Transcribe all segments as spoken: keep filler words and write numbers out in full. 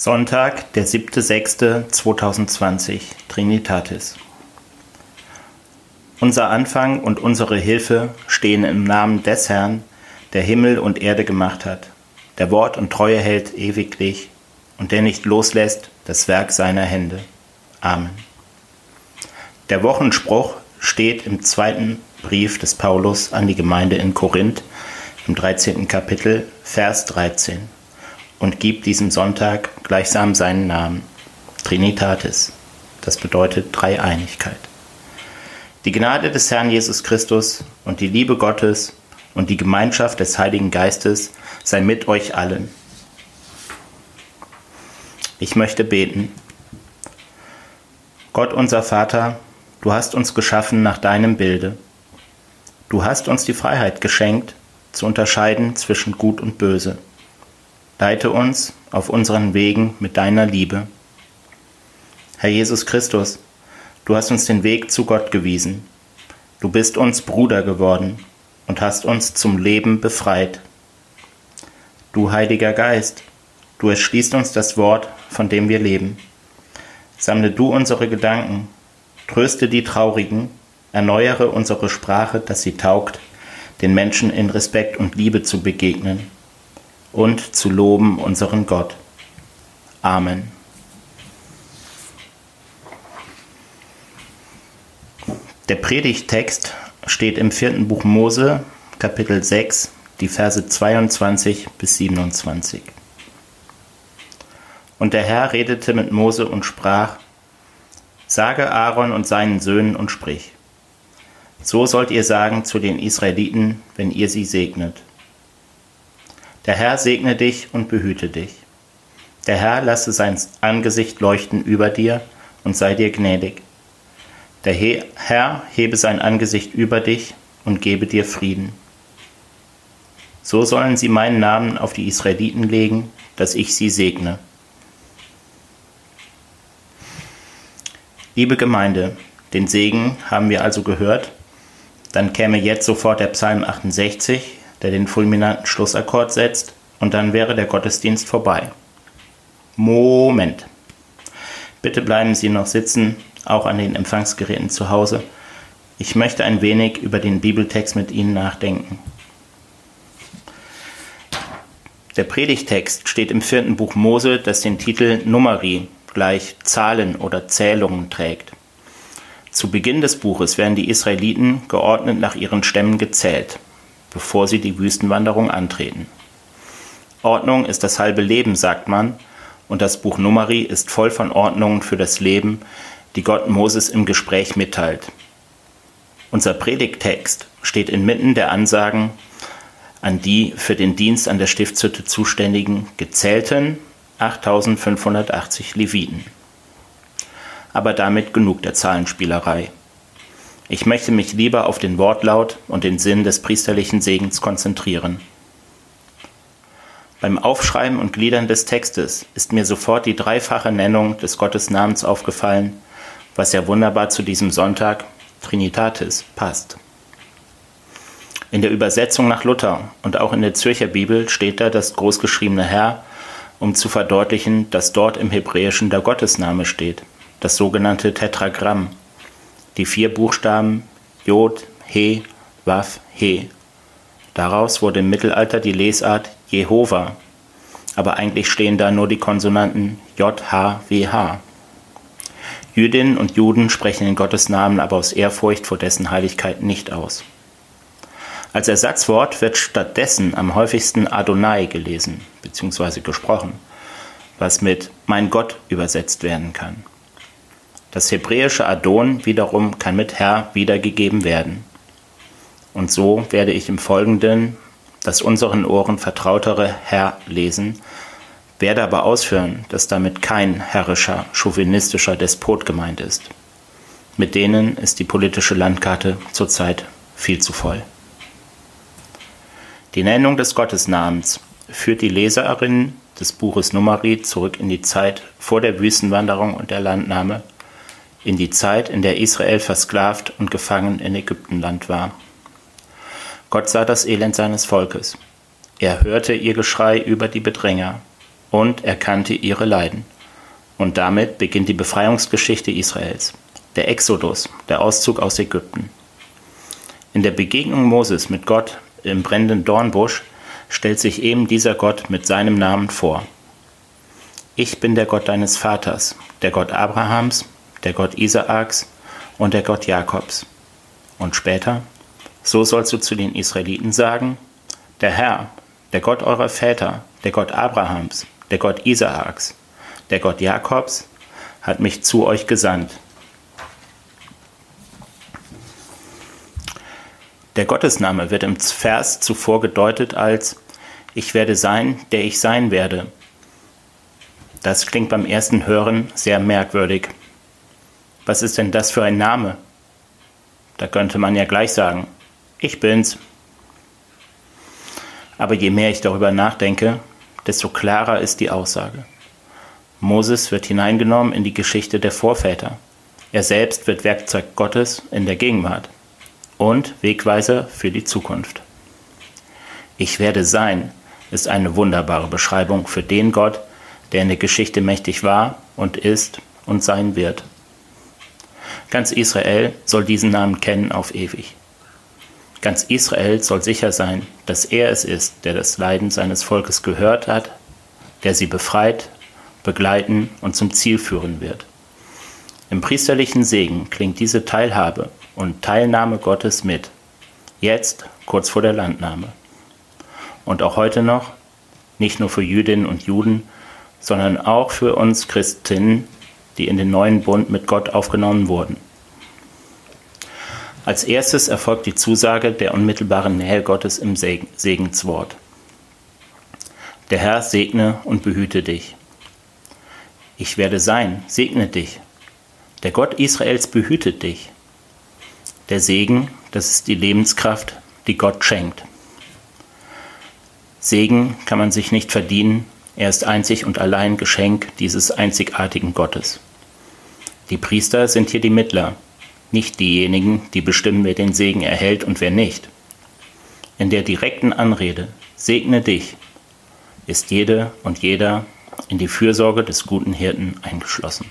Sonntag, der siebter sechster zweitausendzwanzig, Trinitatis. Unser Anfang und unsere Hilfe stehen im Namen des Herrn, der Himmel und Erde gemacht hat, der Wort und Treue hält ewiglich und der nicht loslässt das Werk seiner Hände. Amen. Der Wochenspruch steht im zweiten Brief des Paulus an die Gemeinde in Korinth im dreizehnten Kapitel, Vers dreizehn und gibt diesem Sonntag gleichsam seinen Namen, Trinitatis. Das bedeutet Dreieinigkeit. Die Gnade des Herrn Jesus Christus und die Liebe Gottes und die Gemeinschaft des Heiligen Geistes sei mit euch allen. Ich möchte beten. Gott unser Vater, du hast uns geschaffen nach deinem Bilde. Du hast uns die Freiheit geschenkt, zu unterscheiden zwischen Gut und Böse. Leite uns auf unseren Wegen mit deiner Liebe. Herr Jesus Christus, du hast uns den Weg zu Gott gewiesen. Du bist uns Bruder geworden und hast uns zum Leben befreit. Du Heiliger Geist, du erschließt uns das Wort, von dem wir leben. Sammle du unsere Gedanken, tröste die Traurigen, erneuere unsere Sprache, dass sie taugt, den Menschen in Respekt und Liebe zu begegnen und zu loben unseren Gott. Amen. Der Predigttext steht im vierten Buch Mose, Kapitel sechs, die Verse zweiundzwanzig bis siebenundzwanzig. Und der Herr redete mit Mose und sprach: Sage Aaron und seinen Söhnen und sprich: So sollt ihr sagen zu den Israeliten, wenn ihr sie segnet. Der Herr segne dich und behüte dich. Der Herr lasse sein Angesicht leuchten über dir und sei dir gnädig. Der He- Herr hebe sein Angesicht über dich und gebe dir Frieden. So sollen sie meinen Namen auf die Israeliten legen, dass ich sie segne. Liebe Gemeinde, den Segen haben wir also gehört. Dann käme jetzt sofort der Psalm achtundsechzig, der den fulminanten Schlussakkord setzt, und dann wäre der Gottesdienst vorbei. Moment. Bitte bleiben Sie noch sitzen, auch an den Empfangsgeräten zu Hause. Ich möchte ein wenig über den Bibeltext mit Ihnen nachdenken. Der Predigtext steht im vierten Buch Mose, das den Titel Numeri, gleich Zahlen oder Zählungen trägt. Zu Beginn des Buches werden die Israeliten geordnet nach ihren Stämmen gezählt, bevor sie die Wüstenwanderung antreten. Ordnung ist das halbe Leben, sagt man, und das Buch Numeri ist voll von Ordnungen für das Leben, die Gott Moses im Gespräch mitteilt. Unser Predigttext steht inmitten der Ansagen an die für den Dienst an der Stiftshütte zuständigen gezählten achttausendfünfhundertachtzig Leviten. Aber damit genug der Zahlenspielerei. Ich möchte mich lieber auf den Wortlaut und den Sinn des priesterlichen Segens konzentrieren. Beim Aufschreiben und Gliedern des Textes ist mir sofort die dreifache Nennung des Gottesnamens aufgefallen, was ja wunderbar zu diesem Sonntag, Trinitatis, passt. In der Übersetzung nach Luther und auch in der Zürcher Bibel steht da das großgeschriebene Herr, um zu verdeutlichen, dass dort im Hebräischen der Gottesname steht, das sogenannte Tetragramm. Die vier Buchstaben Jod, He, Waf, He. Daraus wurde im Mittelalter die Lesart Jehova, aber eigentlich stehen da nur die Konsonanten J, H, W, H. Jüdinnen und Juden sprechen den Gottesnamen aber aus Ehrfurcht vor dessen Heiligkeit nicht aus. Als Ersatzwort wird stattdessen am häufigsten Adonai gelesen bzw. gesprochen, was mit mein Gott übersetzt werden kann. Das hebräische Adon wiederum kann mit Herr wiedergegeben werden. Und so werde ich im Folgenden das unseren Ohren vertrautere Herr lesen, werde aber ausführen, dass damit kein herrischer, chauvinistischer Despot gemeint ist. Mit denen ist die politische Landkarte zurzeit viel zu voll. Die Nennung des Gottesnamens führt die Leserinnen des Buches Numeri zurück in die Zeit vor der Wüstenwanderung und der Landnahme, in die Zeit, in der Israel versklavt und gefangen in Ägyptenland war. Gott sah das Elend seines Volkes. Er hörte ihr Geschrei über die Bedränger und erkannte ihre Leiden. Und damit beginnt die Befreiungsgeschichte Israels, der Exodus, der Auszug aus Ägypten. In der Begegnung Moses mit Gott im brennenden Dornbusch stellt sich eben dieser Gott mit seinem Namen vor. Ich bin der Gott deines Vaters, der Gott Abrahams, der Gott Isaaks und der Gott Jakobs. Und später, so sollst du zu den Israeliten sagen, der Herr, der Gott eurer Väter, der Gott Abrahams, der Gott Isaaks, der Gott Jakobs, hat mich zu euch gesandt. Der Gottesname wird im Vers zuvor gedeutet als Ich werde sein, der ich sein werde. Das klingt beim ersten Hören sehr merkwürdig. Was ist denn das für ein Name? Da könnte man ja gleich sagen, ich bin's. Aber je mehr ich darüber nachdenke, desto klarer ist die Aussage. Moses wird hineingenommen in die Geschichte der Vorväter. Er selbst wird Werkzeug Gottes in der Gegenwart und Wegweiser für die Zukunft. Ich werde sein ist eine wunderbare Beschreibung für den Gott, der in der Geschichte mächtig war und ist und sein wird. Ganz Israel soll diesen Namen kennen auf ewig. Ganz Israel soll sicher sein, dass er es ist, der das Leiden seines Volkes gehört hat, der sie befreit, begleiten und zum Ziel führen wird. Im priesterlichen Segen klingt diese Teilhabe und Teilnahme Gottes mit, jetzt kurz vor der Landnahme. Und auch heute noch, nicht nur für Jüdinnen und Juden, sondern auch für uns Christinnen, die in den neuen Bund mit Gott aufgenommen wurden. Als erstes erfolgt die Zusage der unmittelbaren Nähe Gottes im Segenswort. Der Herr segne und behüte dich. Ich werde sein, segne dich. Der Gott Israels behütet dich. Der Segen, das ist die Lebenskraft, die Gott schenkt. Segen kann man sich nicht verdienen, er ist einzig und allein Geschenk dieses einzigartigen Gottes. Die Priester sind hier die Mittler, nicht diejenigen, die bestimmen, wer den Segen erhält und wer nicht. In der direkten Anrede, segne dich, ist jede und jeder in die Fürsorge des guten Hirten eingeschlossen.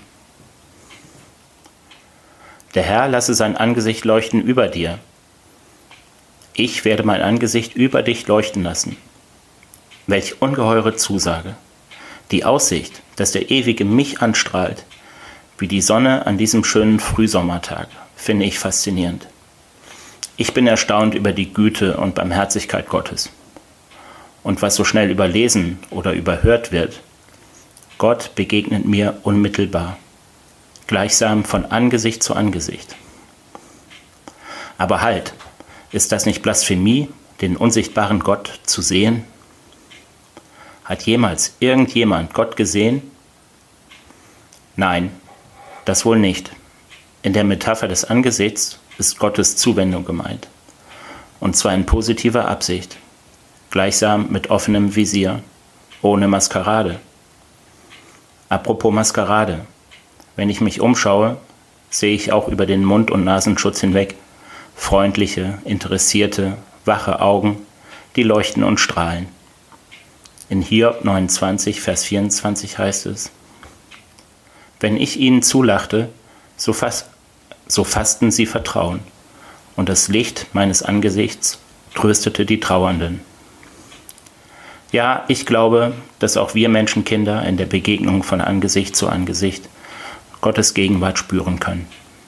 Der Herr lasse sein Angesicht leuchten über dir. Ich werde mein Angesicht über dich leuchten lassen. Welch ungeheure Zusage! Die Aussicht, dass der Ewige mich anstrahlt, wie die Sonne an diesem schönen Frühsommertag, finde ich faszinierend. Ich bin erstaunt über die Güte und Barmherzigkeit Gottes. Und was so schnell überlesen oder überhört wird, Gott begegnet mir unmittelbar, gleichsam von Angesicht zu Angesicht. Aber halt, ist das nicht Blasphemie, den unsichtbaren Gott zu sehen? Hat jemals irgendjemand Gott gesehen? Nein, das wohl nicht. In der Metapher des Angesichts ist Gottes Zuwendung gemeint. Und zwar in positiver Absicht, gleichsam mit offenem Visier, ohne Maskerade. Apropos Maskerade, wenn ich mich umschaue, sehe ich auch über den Mund- und Nasenschutz hinweg freundliche, interessierte, wache Augen, die leuchten und strahlen. In Hiob neunundzwanzig, Vers vierundzwanzig heißt es, wenn ich ihnen zulachte, so, fas- so fassten sie Vertrauen, und das Licht meines Angesichts tröstete die Trauernden. Ja, ich glaube, dass auch wir Menschenkinder in der Begegnung von Angesicht zu Angesicht Gottes Gegenwart spüren können.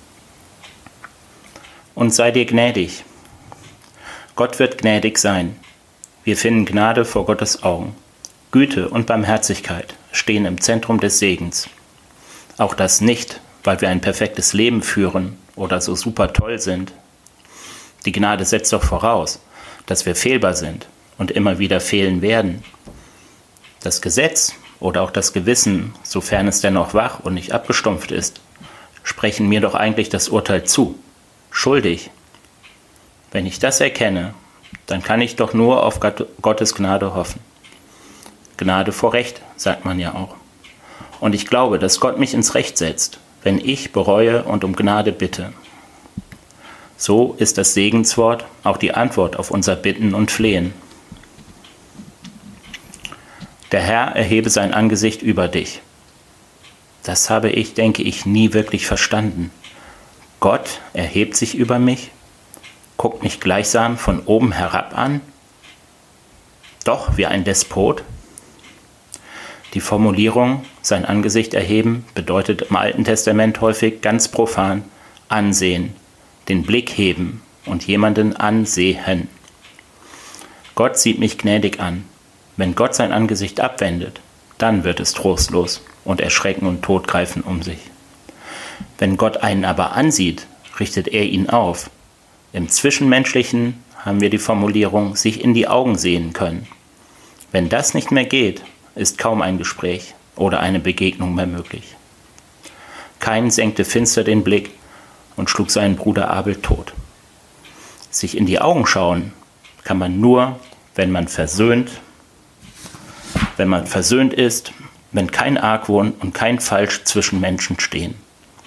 Und sei dir gnädig. Gott wird gnädig sein. Wir finden Gnade vor Gottes Augen. Güte und Barmherzigkeit stehen im Zentrum des Segens. Auch das nicht, weil wir ein perfektes Leben führen oder so super toll sind. Die Gnade setzt doch voraus, dass wir fehlbar sind und immer wieder fehlen werden. Das Gesetz oder auch das Gewissen, sofern es dennoch wach und nicht abgestumpft ist, sprechen mir doch eigentlich das Urteil zu. Schuldig. Wenn ich das erkenne, dann kann ich doch nur auf Gottes Gnade hoffen. Gnade vor Recht, sagt man ja auch. Und ich glaube, dass Gott mich ins Recht setzt, wenn ich bereue und um Gnade bitte. So ist das Segenswort auch die Antwort auf unser Bitten und Flehen. Der Herr erhebe sein Angesicht über dich. Das habe ich, denke ich, nie wirklich verstanden. Gott erhebt sich über mich, guckt mich gleichsam von oben herab an, doch wie ein Despot. Die Formulierung, sein Angesicht erheben, bedeutet im Alten Testament häufig ganz profan ansehen, den Blick heben und jemanden ansehen. Gott sieht mich gnädig an. Wenn Gott sein Angesicht abwendet, dann wird es trostlos und Erschrecken und Tod greifen um sich. Wenn Gott einen aber ansieht, richtet er ihn auf. Im Zwischenmenschlichen haben wir die Formulierung, sich in die Augen sehen können. Wenn das nicht mehr geht, ist kaum ein Gespräch oder eine Begegnung mehr möglich. Kain senkte finster den Blick und schlug seinen Bruder Abel tot. Sich in die Augen schauen kann man nur, wenn man versöhnt, wenn man versöhnt ist, wenn kein Argwohn und kein Falsch zwischen Menschen stehen.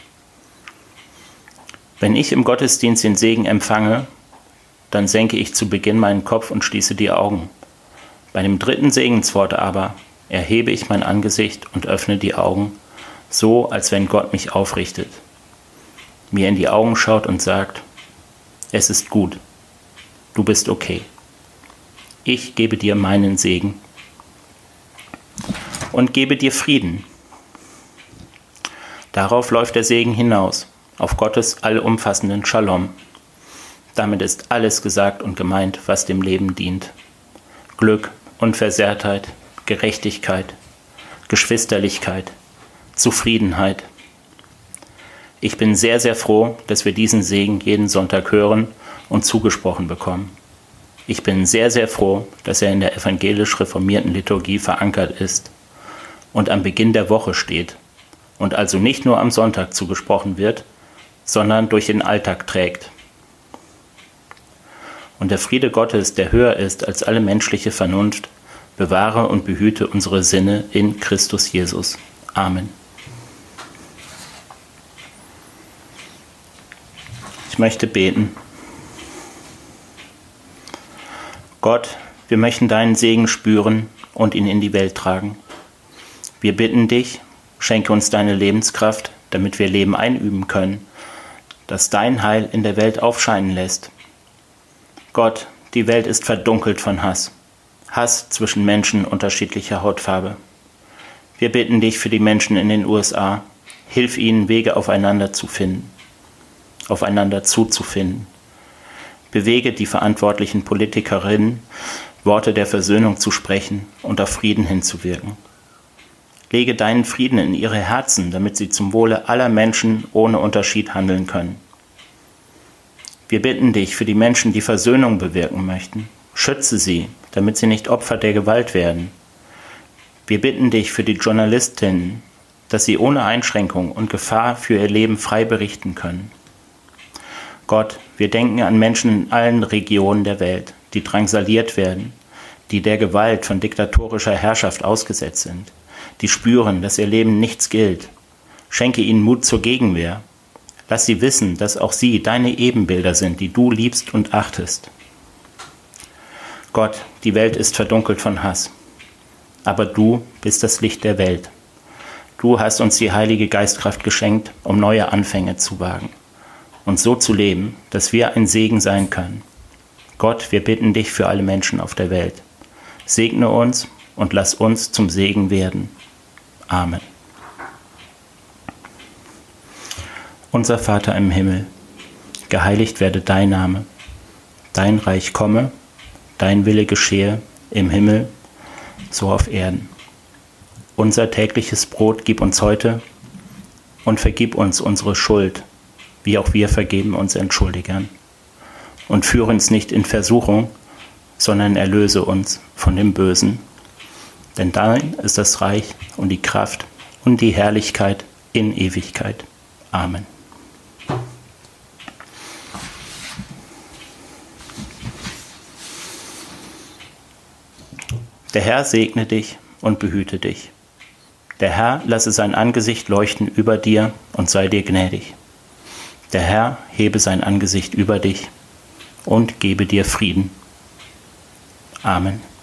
Wenn ich im Gottesdienst den Segen empfange, dann senke ich zu Beginn meinen Kopf und schließe die Augen. Bei dem dritten Segenswort aber erhebe ich mein Angesicht und öffne die Augen, so als wenn Gott mich aufrichtet, mir in die Augen schaut und sagt, es ist gut, du bist okay. Ich gebe dir meinen Segen und gebe dir Frieden. Darauf läuft der Segen hinaus, auf Gottes allumfassenden Shalom. Damit ist alles gesagt und gemeint, was dem Leben dient. Glück, Unversehrtheit, Gerechtigkeit, Geschwisterlichkeit, Zufriedenheit. Ich bin sehr, sehr froh, dass wir diesen Segen jeden Sonntag hören und zugesprochen bekommen. Ich bin sehr, sehr froh, dass er in der evangelisch reformierten Liturgie verankert ist und am Beginn der Woche steht und also nicht nur am Sonntag zugesprochen wird, sondern durch den Alltag trägt. Und der Friede Gottes, der höher ist als alle menschliche Vernunft, bewahre und behüte unsere Sinne in Christus Jesus. Amen. Ich möchte beten. Gott, wir möchten deinen Segen spüren und ihn in die Welt tragen. Wir bitten dich, schenke uns deine Lebenskraft, damit wir Leben einüben können, das dein Heil in der Welt aufscheinen lässt. Gott, die Welt ist verdunkelt von Hass. Hass zwischen Menschen unterschiedlicher Hautfarbe. Wir bitten dich für die Menschen in den U S A, hilf ihnen, Wege aufeinander zu finden, aufeinander zuzufinden. Bewege die verantwortlichen Politikerinnen, Worte der Versöhnung zu sprechen und auf Frieden hinzuwirken. Lege deinen Frieden in ihre Herzen, damit sie zum Wohle aller Menschen ohne Unterschied handeln können. Wir bitten dich für die Menschen, die Versöhnung bewirken möchten. Schütze sie, damit sie nicht Opfer der Gewalt werden. Wir bitten dich für die Journalistinnen, dass sie ohne Einschränkung und Gefahr für ihr Leben frei berichten können. Gott, wir denken an Menschen in allen Regionen der Welt, die drangsaliert werden, die der Gewalt von diktatorischer Herrschaft ausgesetzt sind, die spüren, dass ihr Leben nichts gilt. Schenke ihnen Mut zur Gegenwehr. Lass sie wissen, dass auch sie deine Ebenbilder sind, die du liebst und achtest. Gott, die Welt ist verdunkelt von Hass, aber du bist das Licht der Welt. Du hast uns die Heilige Geistkraft geschenkt, um neue Anfänge zu wagen und so zu leben, dass wir ein Segen sein können. Gott, wir bitten dich für alle Menschen auf der Welt. Segne uns und lass uns zum Segen werden. Amen. Unser Vater im Himmel, geheiligt werde dein Name. Dein Reich komme, dein Wille geschehe, im Himmel, so auf Erden. Unser tägliches Brot gib uns heute und vergib uns unsere Schuld, wie auch wir vergeben uns Entschuldigern. Und führe uns nicht in Versuchung, sondern erlöse uns von dem Bösen. Denn dein ist das Reich und die Kraft und die Herrlichkeit in Ewigkeit. Amen. Der Herr segne dich und behüte dich. Der Herr lasse sein Angesicht leuchten über dir und sei dir gnädig. Der Herr hebe sein Angesicht über dich und gebe dir Frieden. Amen.